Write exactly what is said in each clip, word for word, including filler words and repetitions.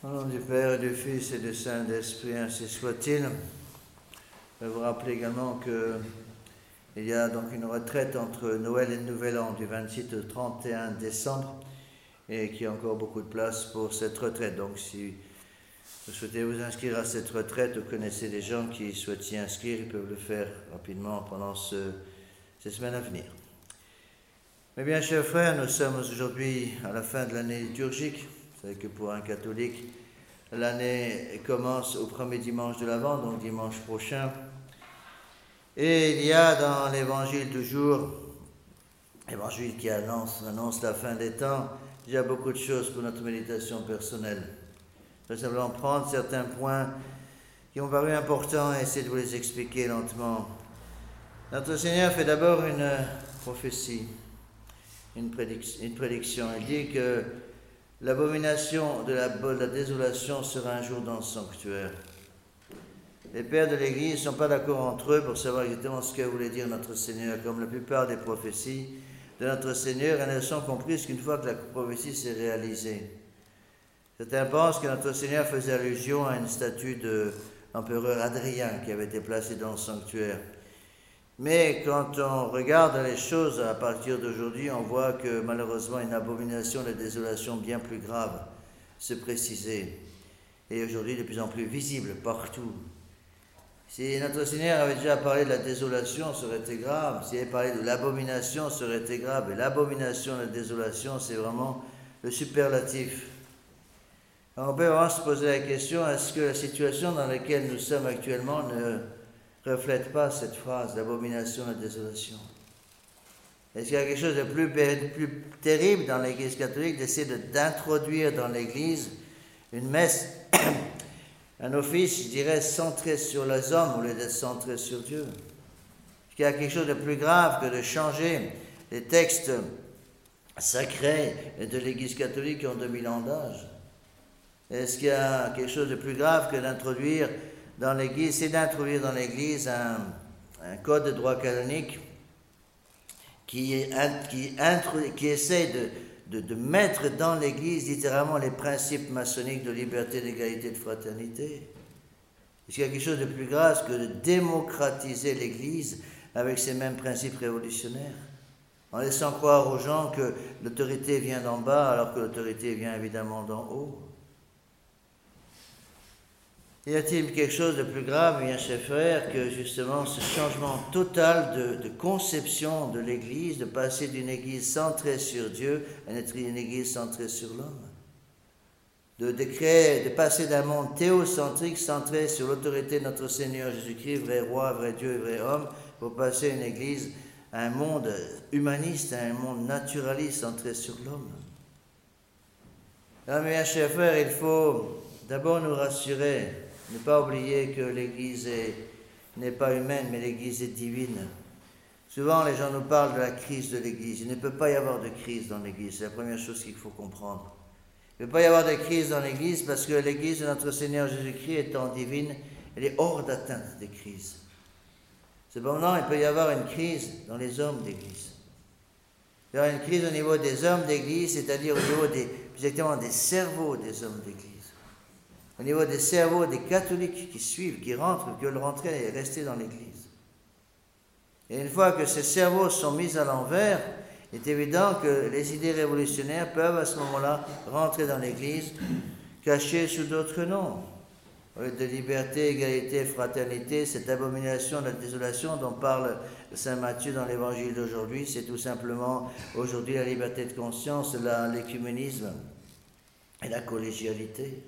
Au nom du Père et du Fils et du Saint-Esprit, ainsi soit-il. Je vais vous rappeler également qu'il y a donc une retraite entre Noël et le Nouvel An du vingt-six au trente et un décembre et qu'il y a encore beaucoup de place pour cette retraite. Donc si vous souhaitez vous inscrire à cette retraite, vous connaissez des gens qui souhaitent s'y inscrire, ils peuvent le faire rapidement pendant ce, ces semaines à venir. Mais bien, chers frères, nous sommes aujourd'hui à la fin de l'année liturgique. Vous savez que pour un catholique, l'année commence au premier dimanche de l'Avent, donc dimanche prochain. Et il y a dans l'évangile du jour, l'évangile qui annonce, annonce la fin des temps, il y a beaucoup de choses pour notre méditation personnelle. Je vais simplement prendre certains points qui ont paru importants et essayer de vous les expliquer lentement. Notre Seigneur fait d'abord une prophétie, une prédiction. Une prédiction. Il dit que l'abomination de la, de la désolation sera un jour dans le sanctuaire. Les pères de l'Église ne sont pas d'accord entre eux pour savoir exactement ce que voulait dire notre Seigneur. Comme la plupart des prophéties de notre Seigneur, elles ne sont comprises qu'une fois que la prophétie s'est réalisée. Certains pensent que notre Seigneur faisait allusion à une statue de l'empereur Adrien qui avait été placée dans le sanctuaire. Mais quand on regarde les choses à partir d'aujourd'hui, on voit que malheureusement une abomination de désolation bien plus grave se précisait et aujourd'hui de plus en plus visible partout. Si notre Seigneur avait déjà parlé de la désolation, ça aurait été grave. S'il avait parlé de l'abomination, ça aurait été grave. Et l'abomination de la désolation, c'est vraiment le superlatif. Alors on peut vraiment se poser la question, est-ce que la situation dans laquelle nous sommes actuellement ne reflète pas cette phrase, l'abomination de la désolation? Est-ce qu'il y a quelque chose de plus, plus terrible dans l'Église catholique d'essayer de, d'introduire dans l'Église une messe, un office, je dirais, centré sur les hommes au lieu d'être centré sur Dieu? Est-ce qu'il y a quelque chose de plus grave que de changer les textes sacrés de l'Église catholique qui ont deux mille ans d'âge? Est-ce qu'il y a quelque chose de plus grave que d'introduire dans l'Église, c'est d'introduire dans l'Église un, un code de droit canonique qui, qui, qui essaie de, de, de mettre dans l'Église littéralement les principes maçonniques de liberté, d'égalité, de fraternité? Est-ce qu'il y a quelque chose de plus grave que de démocratiser l'Église avec ces mêmes principes révolutionnaires, en laissant croire aux gens que l'autorité vient d'en bas alors que l'autorité vient évidemment d'en haut? Y a-t-il quelque chose de plus grave, bien chers frères, que justement ce changement total de, de conception de l'Église, de passer d'une Église centrée sur Dieu à une Église centrée sur l'homme, de, de, créer, de passer d'un monde théocentrique centré sur l'autorité de notre Seigneur Jésus-Christ, vrai roi, vrai Dieu et vrai homme, pour passer une Église à un monde humaniste, à un monde naturaliste centré sur l'homme? Alors, bien chers frères, il faut d'abord nous rassurer. Ne pas oublier que l'Église est, n'est pas humaine, mais l'Église est divine. Souvent, les gens nous parlent de la crise de l'Église. Il ne peut pas y avoir de crise dans l'Église. C'est la première chose qu'il faut comprendre. Il ne peut pas y avoir de crise dans l'Église parce que l'Église de notre Seigneur Jésus-Christ étant divine, elle est hors d'atteinte des crises. Cependant, il peut y avoir une crise dans les hommes d'Église. Il y a une crise au niveau des hommes d'Église, c'est-à-dire au niveau des, exactement des cerveaux des hommes d'Église. Au niveau des cerveaux des catholiques qui suivent, qui rentrent, qui veulent rentrer et rester dans l'Église. Et une fois que ces cerveaux sont mis à l'envers, il est évident que les idées révolutionnaires peuvent à ce moment-là rentrer dans l'Église, cachées sous d'autres noms. Au lieu de liberté, égalité, fraternité, cette abomination de la désolation dont parle saint Matthieu dans l'Évangile d'aujourd'hui, c'est tout simplement aujourd'hui la liberté de conscience, la, l'écuménisme et la collégialité.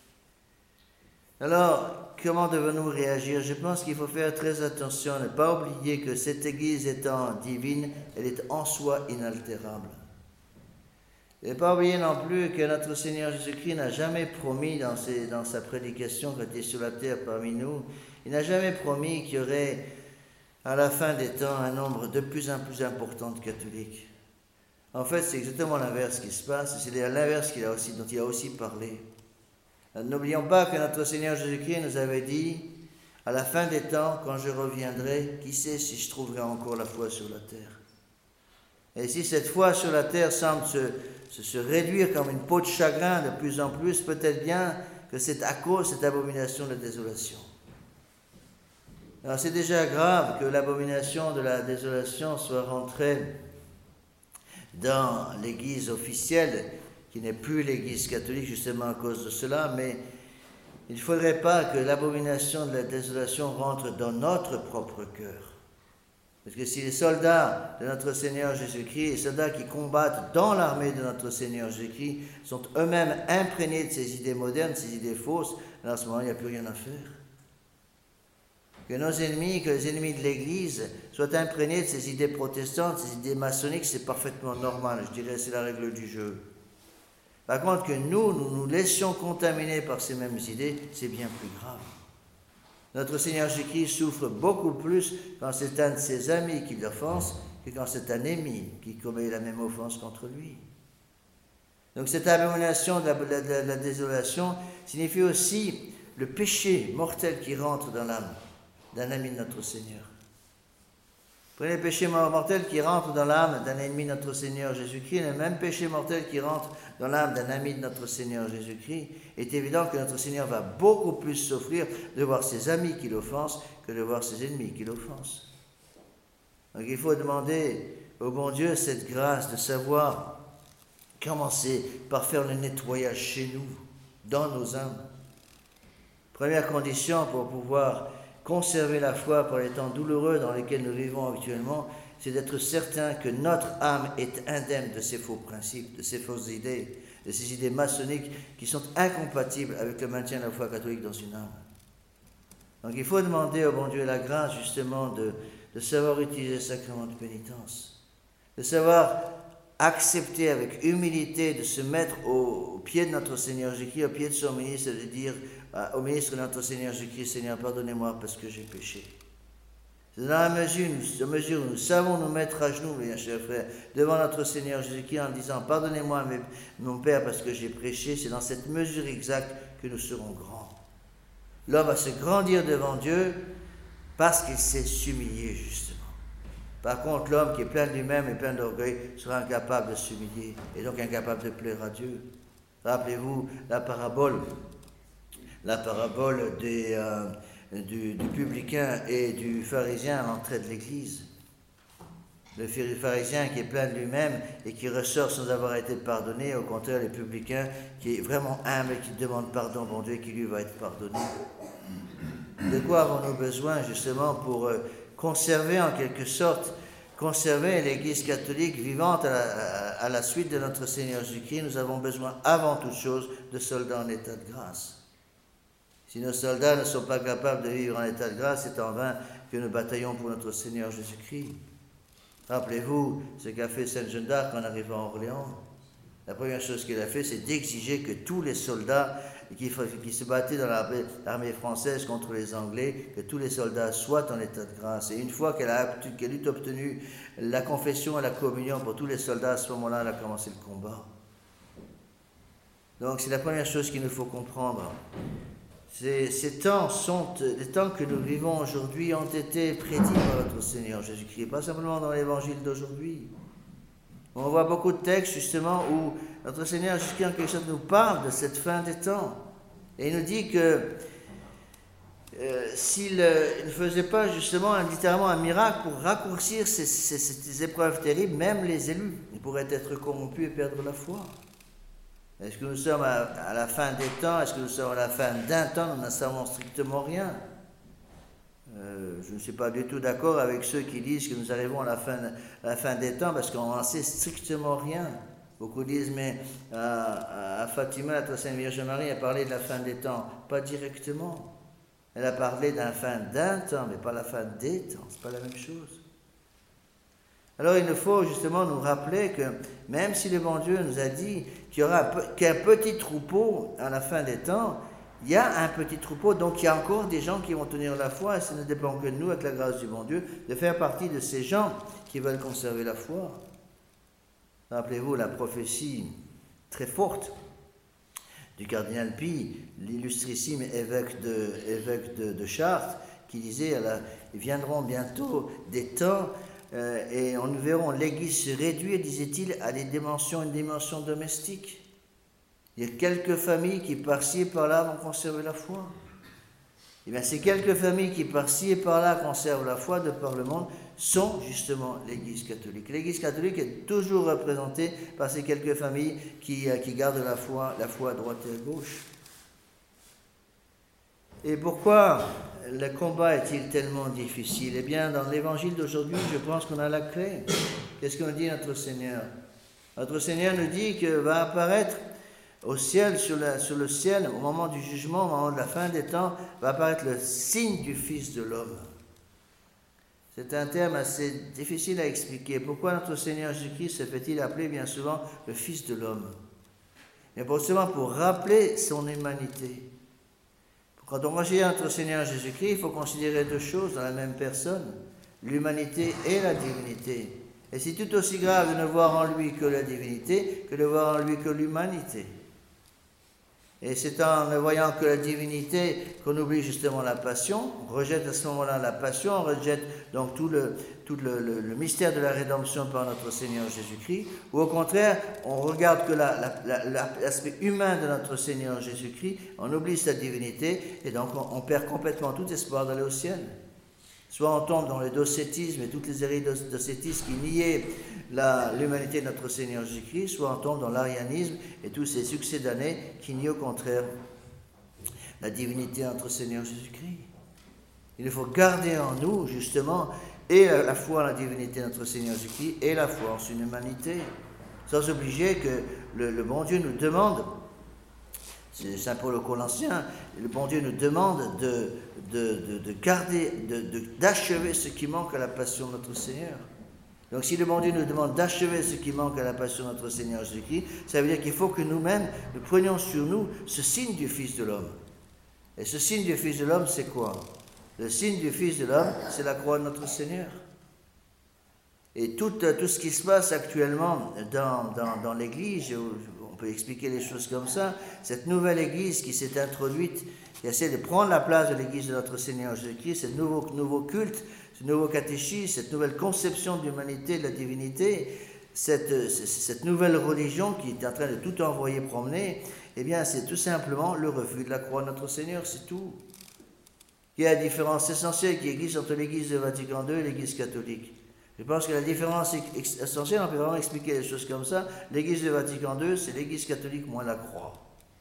Alors, comment devons-nous réagir? Je pense qu'il faut faire très attention, ne pas oublier que cette Église étant divine, elle est en soi inaltérable. Et ne pas oublier non plus que notre Seigneur Jésus-Christ n'a jamais promis dans, ses, dans sa prédication quand il est sur la terre parmi nous, il n'a jamais promis qu'il y aurait à la fin des temps un nombre de plus en plus important de catholiques. En fait, c'est exactement l'inverse qui se passe, c'est l'inverse qu'il a aussi, dont il a aussi parlé. N'oublions pas que notre Seigneur Jésus-Christ nous avait dit, à la fin des temps, quand je reviendrai, qui sait si je trouverai encore la foi sur la terre? Et si cette foi sur la terre semble se, se, se réduire comme une peau de chagrin de plus en plus, peut-être bien que c'est à cause de cette abomination de la désolation. Alors c'est déjà grave que l'abomination de la désolation soit rentrée dans l'Église officielle, qui n'est plus l'Église catholique justement à cause de cela, mais il ne faudrait pas que l'abomination de la désolation rentre dans notre propre cœur. Parce que si les soldats de notre Seigneur Jésus-Christ, les soldats qui combattent dans l'armée de notre Seigneur Jésus-Christ, sont eux-mêmes imprégnés de ces idées modernes, ces idées fausses, alors à ce moment il n'y a plus rien à faire. Que nos ennemis, que les ennemis de l'Église soient imprégnés de ces idées protestantes, ces idées maçonniques, c'est parfaitement normal, je dirais, c'est la règle du jeu. Par contre, que nous, nous nous laissions contaminer par ces mêmes idées, c'est bien plus grave. Notre Seigneur Jésus-Christ souffre beaucoup plus quand c'est un de ses amis qui l'offense que quand c'est un ennemi qui commet la même offense contre lui. Donc cette abomination de la, de la, de la désolation signifie aussi le péché mortel qui rentre dans l'âme d'un ami de notre Seigneur. Prenez le péché mortel qui rentre dans l'âme d'un ennemi de notre Seigneur Jésus-Christ, le même péché mortel qui rentre dans l'âme d'un ami de notre Seigneur Jésus-Christ, est évident que notre Seigneur va beaucoup plus souffrir de voir ses amis qui l'offensent que de voir ses ennemis qui l'offensent. Donc il faut demander au bon Dieu cette grâce de savoir commencer par faire le nettoyage chez nous, dans nos âmes. Première condition pour pouvoir conserver la foi par les temps douloureux dans lesquels nous vivons actuellement, c'est d'être certain que notre âme est indemne de ces faux principes, de ces fausses idées, de ces idées maçonniques qui sont incompatibles avec le maintien de la foi catholique dans une âme. Donc il faut demander au bon Dieu la grâce justement de, de savoir utiliser le sacrement de pénitence, de savoir accepter avec humilité de se mettre au, au pied de notre Seigneur Jésus-Christ, au pied de son ministre, et de dire au ministre de notre Seigneur Jésus-Christ, Seigneur, pardonnez-moi parce que j'ai péché. C'est dans la mesure, dans la mesure où nous savons nous mettre à genoux, mes chers frères, devant notre Seigneur Jésus-Christ en disant, pardonnez-moi, mon Père, parce que j'ai péché, c'est dans cette mesure exacte que nous serons grands. L'homme va se grandir devant Dieu parce qu'il sait s'humilier, justement. Par contre, l'homme qui est plein de lui-même et plein d'orgueil sera incapable de s'humilier et donc incapable de plaire à Dieu. Rappelez-vous la parabole la parabole des, euh, du, du publicain et du pharisien à l'entrée de l'église. Le pharisien qui est plein de lui-même et qui ressort sans avoir été pardonné, au contraire, le publicain qui est vraiment humble et qui demande pardon, bon Dieu, qui lui va être pardonné. De quoi avons-nous besoin justement pour euh, conserver en quelque sorte, conserver l'Église catholique vivante à la, à la suite de notre Seigneur Jésus-Christ? Nous avons besoin avant toute chose de soldats en état de grâce. Si nos soldats ne sont pas capables de vivre en état de grâce, c'est en vain que nous bataillons pour notre Seigneur Jésus-Christ. Rappelez-vous ce qu'a fait Sainte Jeanne d'Arc en arrivant à Orléans. La première chose qu'elle a fait, c'est d'exiger que tous les soldats qui, qui se battaient dans l'armée française contre les Anglais, que tous les soldats soient en état de grâce. Et une fois qu'elle a qu'elle eut obtenu la confession et la communion pour tous les soldats, à ce moment-là, elle a commencé le combat. Donc c'est la première chose qu'il nous faut comprendre. Ces, ces temps sont, les temps que nous vivons aujourd'hui ont été prédits par notre Seigneur Jésus-Christ, pas simplement dans l'évangile d'aujourd'hui. On voit beaucoup de textes justement où notre Seigneur Jésus-Christ en quelque sorte nous parle de cette fin des temps. Et il nous dit que euh, s'il euh, ne faisait pas justement littéralement un miracle pour raccourcir ces, ces, ces épreuves terribles, même les élus, ils pourraient être corrompus et perdre la foi. Est-ce que nous sommes à, à la fin des temps? Est-ce que nous sommes à la fin d'un temps? Nous n'en savons strictement rien. Euh, je ne suis pas du tout d'accord avec ceux qui disent que nous arrivons à la fin, à la fin des temps parce qu'on n'en sait strictement rien. Beaucoup disent, mais à, à Fatima, la Sainte Vierge Marie a parlé de la fin des temps. Pas directement. Elle a parlé de la fin d'un temps, mais pas la fin des temps. Ce n'est pas la même chose. Alors il nous faut justement nous rappeler que même si le bon Dieu nous a dit qu'il y aura qu'un petit troupeau à la fin des temps, il y a un petit troupeau, donc il y a encore des gens qui vont tenir la foi, et ça ne dépend que de nous, avec la grâce du bon Dieu, de faire partie de ces gens qui veulent conserver la foi. Rappelez-vous la prophétie très forte du cardinal Pie, l'illustrissime évêque de, évêque de, de Chartres, qui disait, ils viendront bientôt des temps Euh, et on nous verrons l'Église se réduire, disait-il, à des dimensions, une dimension domestique. Il y a quelques familles qui par-ci et par-là vont conserver la foi. Et bien ces quelques familles qui par-ci et par-là conservent la foi de par le monde sont justement l'Église catholique. L'Église catholique est toujours représentée par ces quelques familles qui, qui gardent la foi, la foi à droite et à gauche. Et pourquoi le combat est-il tellement difficile? Eh bien, dans l'évangile d'aujourd'hui, je pense qu'on a la clé. Qu'est-ce qu'on dit notre Seigneur? Notre Seigneur nous dit que va apparaître au ciel, sur, la, sur le ciel, au moment du jugement, au moment de la fin des temps, va apparaître le signe du Fils de l'homme. C'est un terme assez difficile à expliquer. Pourquoi notre Seigneur Jésus-Christ se fait-il appeler bien souvent le Fils de l'homme? Mais pour seulement pour rappeler son humanité. Quand on considère notre Seigneur Jésus-Christ, il faut considérer deux choses dans la même personne, l'humanité et la divinité. Et c'est tout aussi grave de ne voir en lui que la divinité que de voir en lui que l'humanité. Et c'est en ne voyant que la divinité qu'on oublie justement la passion, on rejette à ce moment-là la passion, on rejette donc tout le, tout le, le, le mystère de la rédemption par notre Seigneur Jésus-Christ, ou au contraire, on regarde que la, la, la, l'aspect humain de notre Seigneur Jésus-Christ, on oublie sa divinité, et donc on, on perd complètement tout espoir d'aller au ciel. Soit on tombe dans le docétisme et toutes les hérésies docétistes qui niaient la, l'humanité de notre Seigneur Jésus-Christ, soit on tombe dans l'arianisme et tous ces succès d'années qui nient au contraire la divinité de notre Seigneur Jésus-Christ. Il faut garder en nous, justement, et la, la foi en la divinité de notre Seigneur Jésus-Christ et la foi en son humanité, sans obliger que le, le bon Dieu nous demande, c'est Saint Paul aux Colossiens, le bon Dieu nous demande de, de, de, de garder, de, de, d'achever ce qui manque à la passion de notre Seigneur. Donc si le bon Dieu nous demande d'achever ce qui manque à la passion de notre Seigneur Jésus-Christ, ça veut dire qu'il faut que nous-mêmes, nous prenions sur nous ce signe du Fils de l'homme. Et ce signe du Fils de l'homme, c'est quoi? Le signe du Fils de l'homme, c'est la croix de notre Seigneur. Et tout, tout ce qui se passe actuellement dans, dans, dans l'Église, on peut expliquer les choses comme ça, cette nouvelle Église qui s'est introduite, qui essaie de prendre la place de l'Église de notre Seigneur Jésus-Christ, ce nouveau, nouveau culte, ce nouveau catéchisme, cette nouvelle conception de l'humanité, de la divinité, cette, cette nouvelle religion qui est en train de tout envoyer promener, eh bien c'est tout simplement le refus de la croix de notre Seigneur, c'est tout. Il y a la différence essentielle qui existe entre l'Église de Vatican deux et l'Église catholique. Je pense que la différence essentielle, on peut vraiment expliquer les choses comme ça. L'Église de Vatican deux, c'est l'Église catholique moins la croix.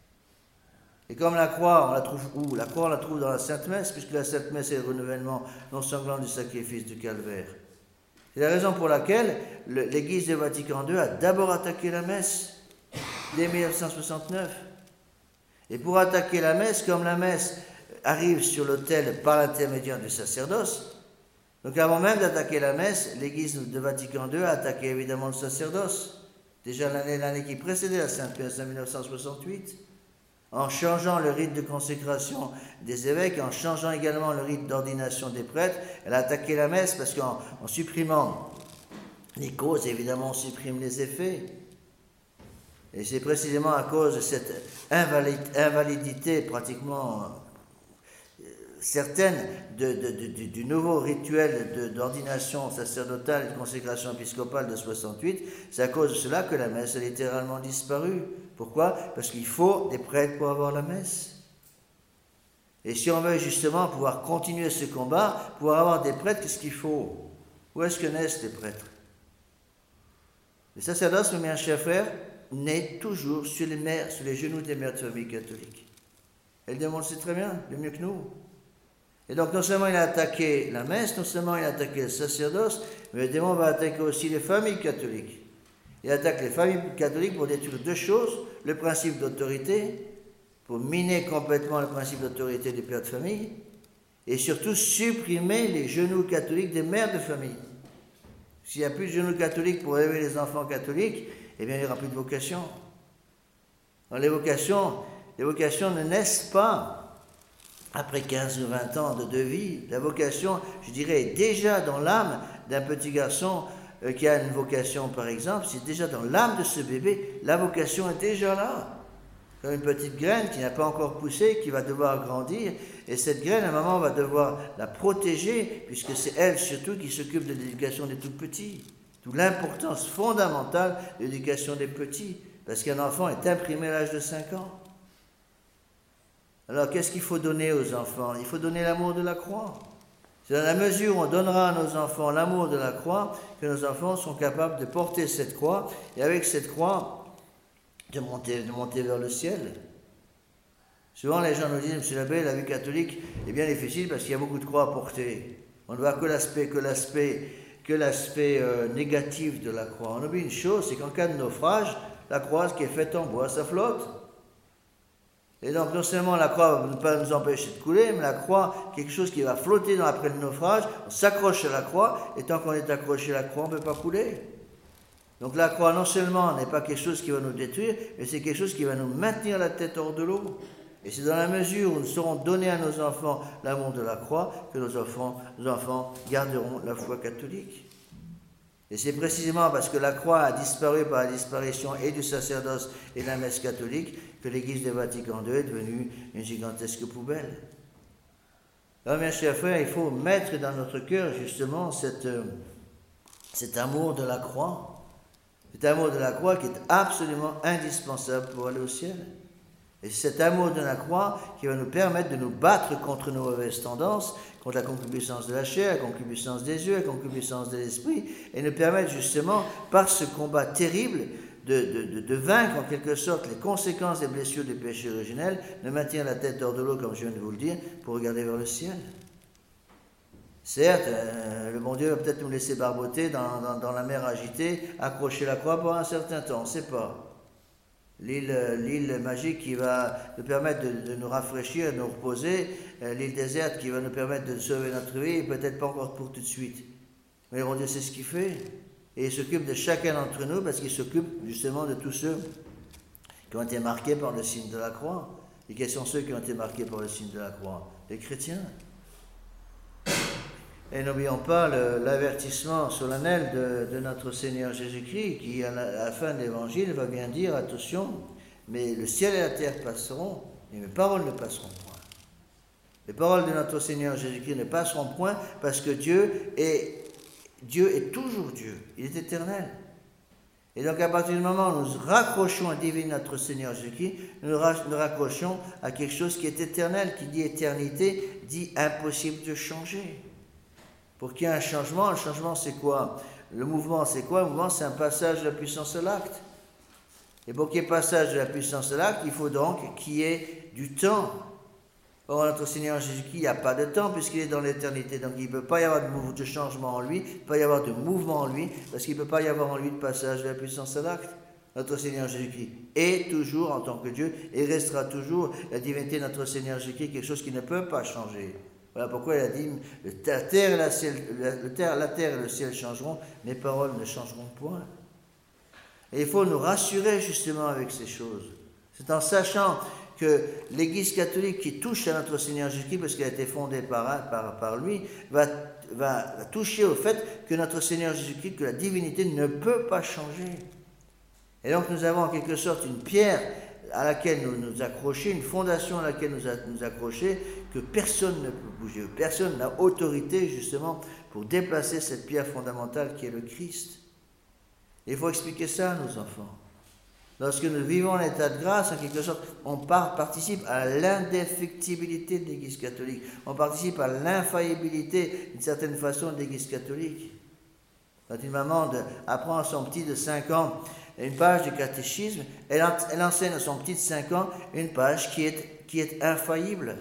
Et comme la croix, on la trouve où? La croix, on la trouve dans la Sainte Messe, puisque la Sainte Messe est le renouvellement non sanglant du sacrifice du calvaire. C'est la raison pour laquelle le, l'Église de Vatican deux a d'abord attaqué la messe, dès mille neuf cent soixante-neuf. Et pour attaquer la messe, comme la messe arrive sur l'autel par l'intermédiaire du sacerdoce, donc avant même d'attaquer la messe, l'Église de Vatican deux a attaqué évidemment le sacerdoce. Déjà l'année, l'année qui précédait la Sainte Messe en mille neuf cent soixante-huit, en changeant le rite de consécration des évêques, en changeant également le rite d'ordination des prêtres, elle a attaqué la messe parce qu'en en supprimant les causes, évidemment on supprime les effets. Et c'est précisément à cause de cette invalid, invalidité pratiquement certaine de, de, de, de, du nouveau rituel de, d'ordination sacerdotale et de consécration épiscopale de soixante-huit, c'est à cause de cela que la messe a littéralement disparu. Pourquoi? Parce qu'il faut des prêtres pour avoir la messe. Et si on veut justement pouvoir continuer ce combat, pouvoir avoir des prêtres, qu'est-ce qu'il faut? Où est-ce que naissent les prêtres? Le sacerdoce, mes chers frères, naît toujours sur les, mères, sur les genoux des mères de famille catholiques. Elles démontrent très bien, le mieux que nous. Et donc non seulement il a attaqué la messe, non seulement il a attaqué le sacerdoce, mais le démon va attaquer aussi les familles catholiques. Il attaque les familles catholiques pour détruire deux choses, le principe d'autorité, pour miner complètement le principe d'autorité des pères de famille, et surtout supprimer les genoux catholiques des mères de famille. S'il n'y a plus de genoux catholiques pour élever les enfants catholiques, eh bien il n'y aura plus de vocation. Alors, les vocations, les vocations ne naissent pas après quinze ou vingt ans de, de vie. La vocation, je dirais, est déjà dans l'âme d'un petit garçon euh, qui a une vocation, par exemple. C'est déjà dans l'âme de ce bébé. La vocation est déjà là. Comme une petite graine qui n'a pas encore poussé, qui va devoir grandir. Et cette graine, à un moment, on va devoir la protéger, puisque c'est elle surtout qui s'occupe de l'éducation des tout petits. D'où l'importance fondamentale de l'éducation des petits. parce qu'un enfant est imprimé à l'âge de cinq ans. Alors, qu'est-ce qu'il faut donner aux enfants? Il faut donner l'amour de la croix. C'est dans la mesure où on donnera à nos enfants l'amour de la croix que nos enfants sont capables de porter cette croix et avec cette croix de monter, de monter vers le ciel. Souvent, les gens nous disent, Monsieur l'abbé, la vie catholique est bien difficile parce qu'il y a beaucoup de croix à porter. On ne voit que l'aspect, que l'aspect, que l'aspect euh, négatif de la croix. On oublie une chose, c'est qu'en cas de naufrage, la croix qui est faite en bois, ça flotte. Et donc, non seulement la croix ne va pas nous empêcher de couler, mais la croix, quelque chose qui va flotter dans, après le naufrage, on s'accroche à la croix, et tant qu'on est accroché à la croix, on ne peut pas couler. Donc la croix, non seulement n'est pas quelque chose qui va nous détruire, mais c'est quelque chose qui va nous maintenir la tête hors de l'eau. Et c'est dans la mesure où nous saurons donner à nos enfants l'amour de la croix que nos enfants, nos enfants garderont la foi catholique. Et c'est précisément parce que la croix a disparu par la disparition et du sacerdoce et de la messe catholique que l'Église de Vatican deux est devenue une gigantesque poubelle. Alors, mes chers frères, il faut mettre dans notre cœur justement cette, euh, cet amour de la croix, cet amour de la croix qui est absolument indispensable pour aller au ciel. Et c'est cet amour de la croix qui va nous permettre de nous battre contre nos mauvaises tendances, contre la concupiscence de la chair, la concupiscence des yeux, la concupiscence de l'esprit, et nous permettre justement, par ce combat terrible, de, de, de, de vaincre en quelque sorte les conséquences des blessures du péché originel, de maintenir la tête hors de l'eau, comme je viens de vous le dire, pour regarder vers le ciel. Certes, euh, le bon Dieu va peut-être nous laisser barboter dans, dans, dans la mer agitée, accrocher la croix pour un certain temps, on ne sait pas. L'île, l'île magique qui va nous permettre de, de nous rafraîchir, de nous reposer, euh, l'île déserte qui va nous permettre de sauver notre vie, peut-être pas encore pour tout de suite. Mais bon Dieu sait ce qu'il fait. Et il s'occupe de chacun d'entre nous parce qu'il s'occupe justement de tous ceux qui ont été marqués par le signe de la croix. Et quels sont ceux qui ont été marqués par le signe de la croix? Les chrétiens. Et n'oublions pas le, l'avertissement solennel de, de notre Seigneur Jésus-Christ qui, à la, à la fin de l'Évangile, va bien dire, attention, mais le ciel et la terre passeront, mais mes paroles ne passeront point. Les paroles de notre Seigneur Jésus-Christ ne passeront point parce que Dieu est, Dieu est toujours Dieu, il est éternel. Et donc à partir du moment où nous raccrochons à divine notre Seigneur Jésus-Christ, nous nous raccrochons à quelque chose qui est éternel, qui dit éternité, dit impossible de changer. Pour qu'il y ait un changement, le changement c'est quoi? Le mouvement c'est quoi? Le mouvement c'est un passage de la puissance à l'acte. Et pour qu'il y ait passage de la puissance à l'acte, il faut donc qu'il y ait du temps. Or, notre Seigneur Jésus-Christ, il n'y a pas de temps puisqu'il est dans l'éternité. Donc il ne peut pas y avoir de, de changement en lui, il ne peut pas y avoir de mouvement en lui, parce qu'il ne peut pas y avoir en lui de passage de la puissance à l'acte. Notre Seigneur Jésus-Christ est toujours en tant que Dieu et restera toujours la divinité de notre Seigneur Jésus-Christ, quelque chose qui ne peut pas changer. Voilà pourquoi il a dit, la terre, et la, ciel, la, terre, la terre et le ciel changeront, mes paroles ne changeront point. Et il faut nous rassurer justement avec ces choses. C'est en sachant que l'Église catholique qui touche à notre Seigneur Jésus-Christ, parce qu'elle a été fondée par, par, par lui, va, va, va toucher au fait que notre Seigneur Jésus-Christ, que la divinité ne peut pas changer. Et donc nous avons en quelque sorte une pierre à laquelle nous nous accrocher, une fondation à laquelle nous, a, nous accrocher, que personne ne peut bouger. Personne n'a autorité justement pour déplacer cette pierre fondamentale qui est le Christ. Et il faut expliquer ça à nos enfants. Lorsque nous vivons en état de grâce, en quelque sorte, on part, participe à l'indéfectibilité de l'Église catholique. On participe à l'infaillibilité, d'une certaine façon, de l'Église catholique. Quand une maman de, apprend à son petit de cinq ans une page du catéchisme, elle, elle enseigne à son petit de cinq ans une page qui est, qui est infaillible.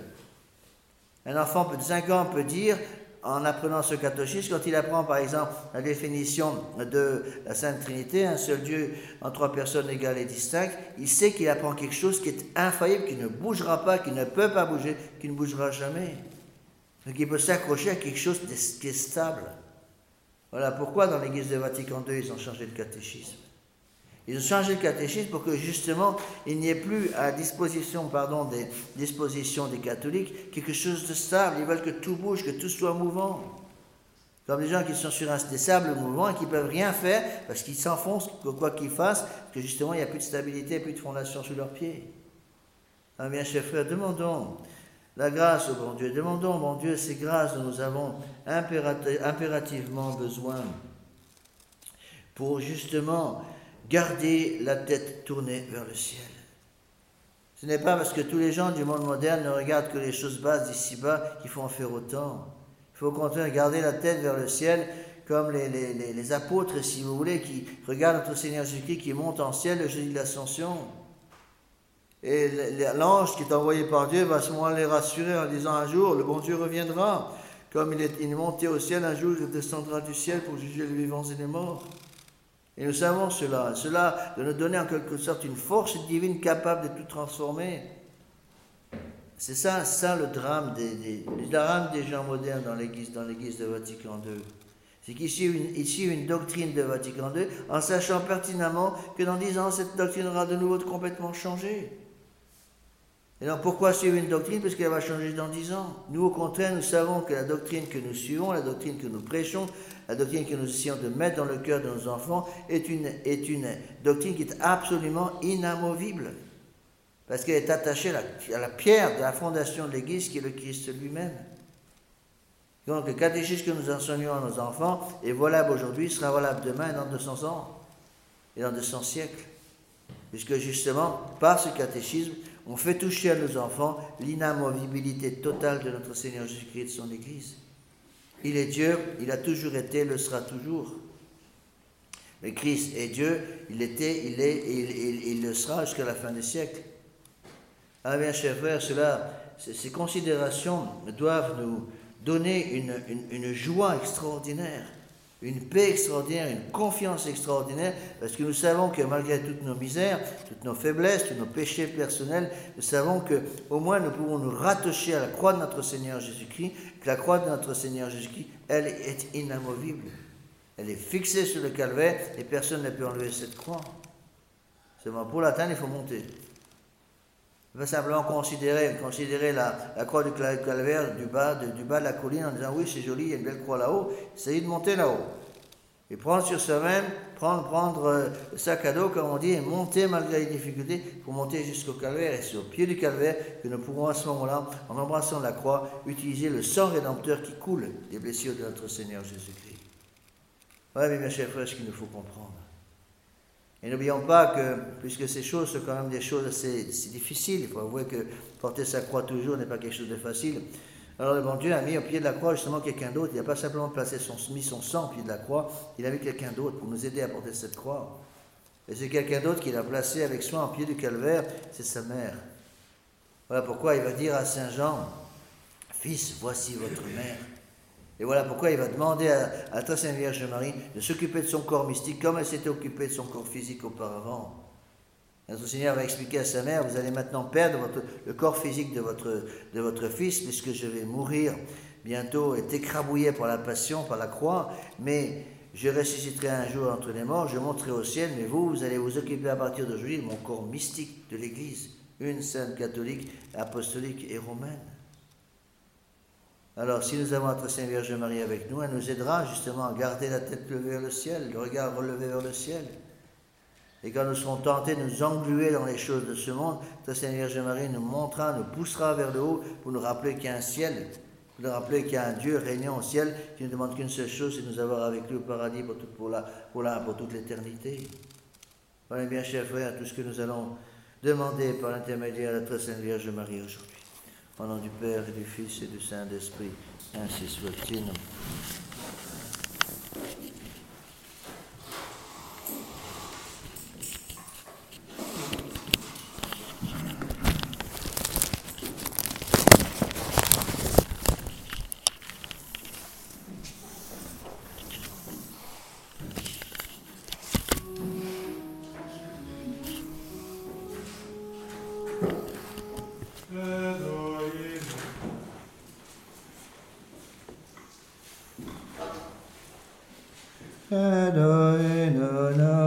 Un enfant de cinq ans peut dire, en apprenant ce catéchisme, quand il apprend par exemple la définition de la Sainte Trinité, un seul Dieu en trois personnes égales et distinctes, il sait qu'il apprend quelque chose qui est infaillible, qui ne bougera pas, qui ne peut pas bouger, qui ne bougera jamais. Donc il peut s'accrocher à quelque chose qui est stable. Voilà pourquoi dans l'Église de Vatican deux, ils ont changé le catéchisme. Ils ont changé le catéchisme pour que justement il n'y ait plus à disposition, pardon, des dispositions des catholiques quelque chose de stable. Ils veulent que tout bouge, que tout soit mouvant. Comme des gens qui sont sur un, des sables mouvants et qui ne peuvent rien faire parce qu'ils s'enfoncent, quoi qu'ils fassent, que justement il n'y a plus de stabilité, plus de fondation sous leurs pieds. Ah bien, chers frères, demandons la grâce au bon Dieu. Demandons au bon Dieu ces grâces dont nous avons impérativement besoin pour justement gardez la tête tournée vers le ciel. Ce n'est pas parce que tous les gens du monde moderne ne regardent que les choses basses d'ici-bas qu'il faut en faire autant. Il faut au contraire garder la tête vers le ciel, comme les, les, les, les apôtres, si vous voulez, qui regardent notre Seigneur Jésus-Christ qui monte en ciel le jeudi de l'Ascension. Et l'ange qui est envoyé par Dieu va à ce moment-là les rassurer en disant un jour, le bon Dieu reviendra. Comme il est, il est monté au ciel, un jour il descendra du ciel pour juger les vivants et les morts. Et nous savons cela. Cela de nous donner en quelque sorte une force divine capable de tout transformer. C'est ça, ça le drame des, des, le drame des gens modernes dans l'Église, dans l'Église de Vatican deux. C'est qu'ici, une, ici, une doctrine de Vatican deux, en sachant pertinemment que dans dix ans, cette doctrine aura de nouveau complètement changé. Et donc, pourquoi suivre une doctrine? Parce qu'elle va changer dans dix ans. Nous, au contraire, nous savons que la doctrine que nous suivons, la doctrine que nous prêchons, la doctrine que nous essayons de mettre dans le cœur de nos enfants, est une, est une doctrine qui est absolument inamovible. Parce qu'elle est attachée à la, à la pierre de la fondation de l'Église, qui est le Christ lui-même. Donc, le catéchisme que nous enseignons à nos enfants est valable aujourd'hui, sera valable demain et dans deux cents ans, et dans deux cents siècles. Puisque justement, par ce catéchisme, on fait toucher à nos enfants l'inamovibilité totale de notre Seigneur Jésus-Christ et de son Église. Il est Dieu, il a toujours été, le sera toujours. Le Christ est Dieu, il était, il est et il, il, il le sera jusqu'à la fin des siècles. Ah bien, chers frères, cela, ces considérations doivent nous donner une, une, une joie extraordinaire, une paix extraordinaire, une confiance extraordinaire, parce que nous savons que malgré toutes nos misères, toutes nos faiblesses, tous nos péchés personnels, nous savons qu'au moins nous pouvons nous rattacher à la croix de notre Seigneur Jésus-Christ, que la croix de notre Seigneur Jésus-Christ, elle est inamovible. Elle est fixée sur le calvaire et personne ne peut enlever cette croix. Seulement pour l'atteindre, il faut monter. Il faut simplement considérer, considérer la, la croix du calvaire du bas, de, du bas de la colline en disant oui, c'est joli, il y a une belle croix là-haut. Essayez de monter là-haut. Et prendre sur soi-même, prendre, prendre euh, le sac à dos, comme on dit, et monter malgré les difficultés pour monter jusqu'au calvaire. Et c'est au pied du calvaire que nous pourrons à ce moment-là, en embrassant la croix, utiliser le sang rédempteur qui coule des blessures de notre Seigneur Jésus-Christ. Voilà, mes chers frères, ce qu'il nous faut comprendre. Et n'oublions pas que, puisque ces choses sont quand même des choses assez, assez difficiles, il faut avouer que porter sa croix toujours n'est pas quelque chose de facile. Alors le bon Dieu a mis au pied de la croix justement quelqu'un d'autre. Il n'a pas simplement placé son, mis son sang au pied de la croix, il a mis quelqu'un d'autre pour nous aider à porter cette croix. Et c'est quelqu'un d'autre qu'il a placé avec soin au pied du calvaire, c'est sa mère. Voilà pourquoi il va dire à Saint Jean, « Fils, voici votre mère ». Et voilà pourquoi il va demander à, à la très Sainte Vierge Marie de s'occuper de son corps mystique comme elle s'était occupée de son corps physique auparavant. Notre Seigneur va expliquer à sa mère, vous allez maintenant perdre votre, le corps physique de votre, de votre fils, puisque je vais mourir bientôt, être écrabouillé par la passion, par la croix, mais je ressusciterai un jour entre les morts, je monterai au ciel, mais vous, vous allez vous occuper à partir d'aujourd'hui de mon corps mystique de l'Église, une sainte catholique, apostolique et romaine. Alors, si nous avons notre Sainte Vierge Marie avec nous, elle nous aidera justement à garder la tête levée vers le ciel, le regard relevé vers le ciel. Et quand nous serons tentés de nous engluer dans les choses de ce monde, notre Sainte Vierge Marie nous montrera, nous poussera vers le haut pour nous rappeler qu'il y a un ciel, pour nous rappeler qu'il y a un Dieu régnant au ciel qui ne demande qu'une seule chose, c'est de nous avoir avec lui au paradis pour, tout, pour, la, pour, la, pour toute l'éternité. Voilà bien, chers frères, tout ce que nous allons demander par l'intermédiaire de notre Sainte Vierge Marie aujourd'hui. Au nom du Père et du Fils et du Saint-Esprit, ainsi soit-il. Elohim,